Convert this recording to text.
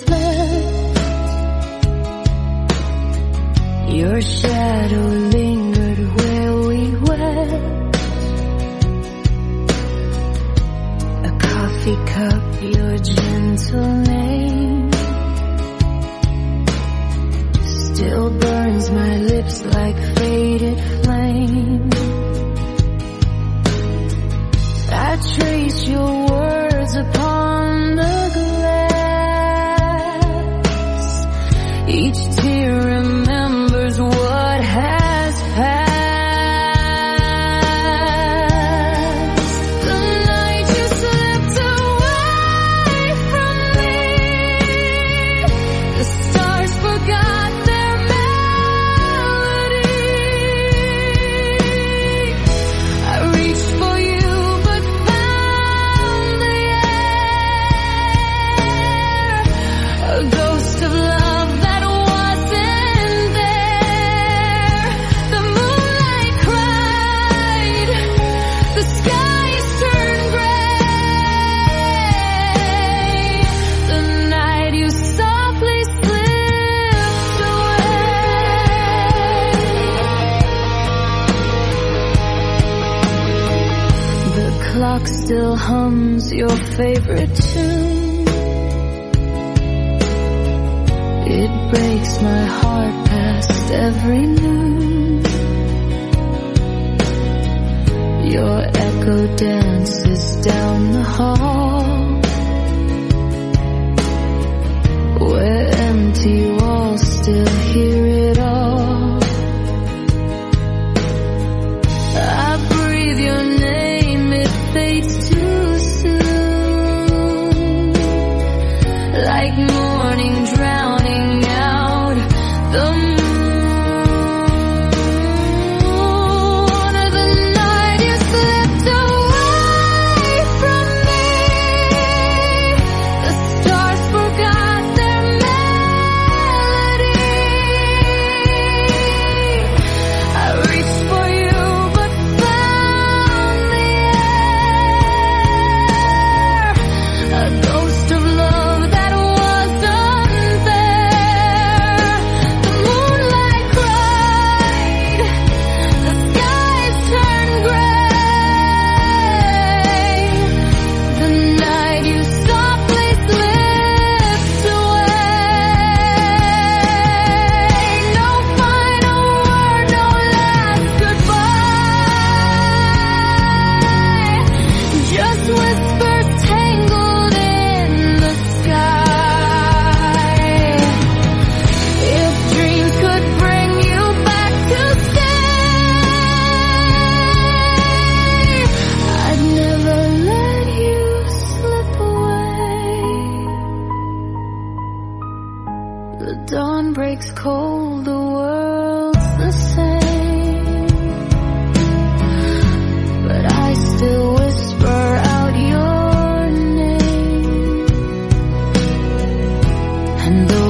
left. Your shadow lingered where we wept. A coffee cup, your gentle name still burns my lips like faded flame. I trace your words upon the glass. Each tear remembers what has passed. The night you slipped away from me, the stars forgot their melody. I reached for you but found the air, a ghost of love that wasn't there. The moonlight cried, the skies turned gray. The night you softly slipped away. The clock still hums your favorite tune. It breaks my heart past every noon. Your echo dances down the hall, where empty walls still hear it all. I breathe your name, it fades too soon, like morning drowning out the moon. The night you slipped away from me, the stars forgot their melody. I reached for you but found the air, a ghost of love that wasn't there. The moonlight cried, the skies turned gray. The night you softly slipped away. No final word, no last goodbye, just whispers tangled in the sky. If dreams could bring you back to stay, I'd never let you slip away. The dawn breaks cold, the world's the same, but I still whisper out your name. And though